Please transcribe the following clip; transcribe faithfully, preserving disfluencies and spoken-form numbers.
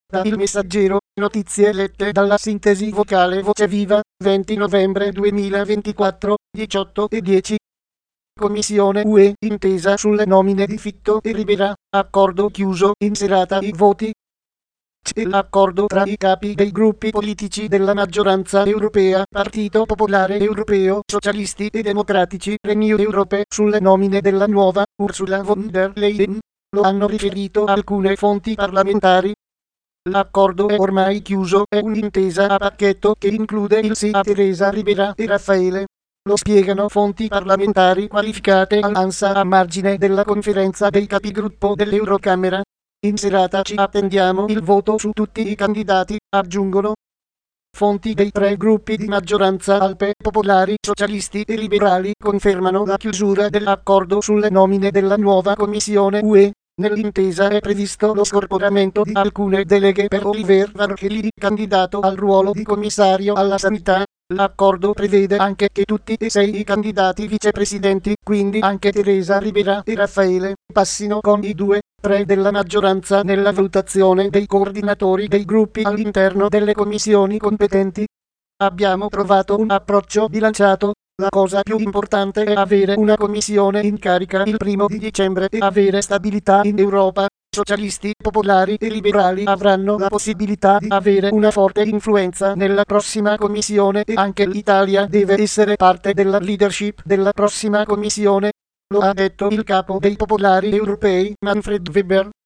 Da Il Messaggero, notizie lette dalla sintesi vocale Voce Viva, venti novembre duemilaventiquattro, diciotto e dieci. Commissione U E, intesa sulle nomine di Fitto e Rivera, accordo chiuso in serata i voti. C'è l'accordo tra i capi dei gruppi politici della maggioranza europea, Partito Popolare Europeo, Socialisti e Democratici, Renew Europe, sulle nomine della nuova Ursula von der Leyen. Lo hanno riferito alcune fonti parlamentari. L'accordo è ormai chiuso, è un'intesa a pacchetto che include il sì a Teresa Rivera e Raffaele. Lo spiegano fonti parlamentari qualificate all'ANSA a margine della conferenza dei capigruppo dell'Eurocamera. In serata ci attendiamo il voto su tutti i candidati, aggiungono. Fonti dei tre gruppi di maggioranza Alpe, Popolari, Socialisti e Liberali confermano la chiusura dell'accordo sulle nomine della nuova Commissione U E. Nell'intesa è previsto lo scorporamento di alcune deleghe per Oliver Varhelyi, candidato al ruolo di commissario alla sanità. L'accordo prevede anche che tutti e sei i candidati vicepresidenti, quindi anche Teresa Rivera e Raffaele, passino con i due, tre della maggioranza nella valutazione dei coordinatori dei gruppi all'interno delle commissioni competenti. Abbiamo trovato un approccio bilanciato. La cosa più importante è avere una commissione in carica il primo di dicembre e avere stabilità in Europa. Socialisti, popolari e liberali avranno la possibilità di avere una forte influenza nella prossima commissione e anche l'Italia deve essere parte della leadership della prossima commissione. Lo ha detto il capo dei popolari europei, Manfred Weber.